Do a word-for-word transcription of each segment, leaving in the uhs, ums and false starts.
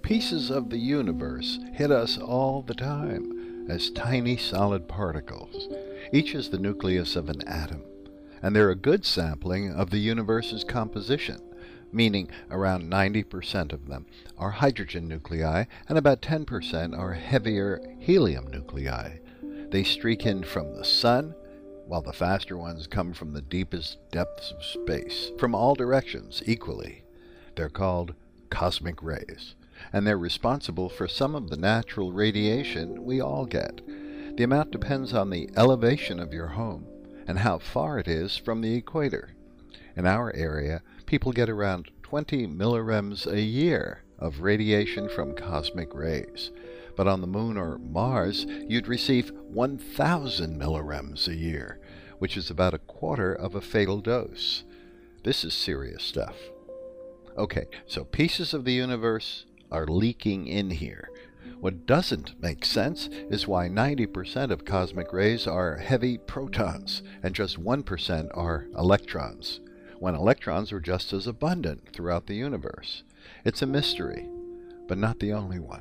Pieces of the universe hit us all the time as tiny solid particles. Each is the nucleus of an atom, and they're a good sampling of the universe's composition, meaning around ninety percent of them are hydrogen nuclei and about ten percent are heavier helium nuclei. They streak in from the sun, while the faster ones come from the deepest depths of space, from all directions equally. They're called cosmic rays, and they're responsible for some of the natural radiation we all get. The amount depends on the elevation of your home and how far it is from the equator. In our area, people get around twenty millirems a year of radiation from cosmic rays. But on the Moon or Mars, you'd receive one thousand millirems a year, which is about a quarter of a fatal dose. This is serious stuff. Okay, so pieces of the universe are leaking in here. What doesn't make sense is why ninety percent of cosmic rays are heavy protons and just one percent are electrons, when electrons are just as abundant throughout the universe. It's a mystery, but not the only one.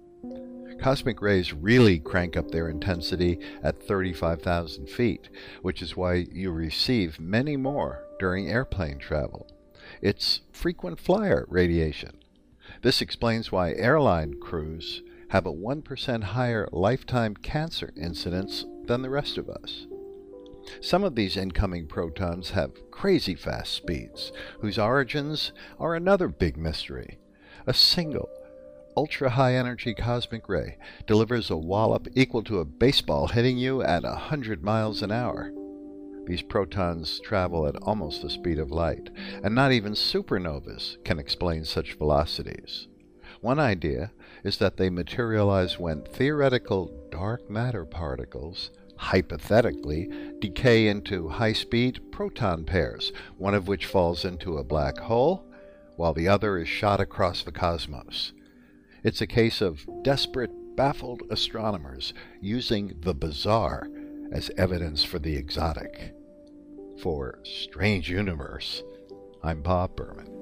Cosmic rays really crank up their intensity at thirty-five thousand feet, which is why you receive many more during airplane travel. It's frequent flyer radiation. This explains why airline crews have a one percent higher lifetime cancer incidence than the rest of us. Some of these incoming protons have crazy fast speeds, whose origins are another big mystery. A single ultra-high energy cosmic ray delivers a wallop equal to a baseball hitting you at one hundred miles an hour. These protons travel at almost the speed of light, and not even supernovas can explain such velocities. One idea is that they materialize when theoretical dark matter particles hypothetically decay into high-speed proton pairs, one of which falls into a black hole, while the other is shot across the cosmos. It's a case of desperate, baffled astronomers using the bizarre as evidence for the exotic. For Strange Universe, I'm Bob Berman.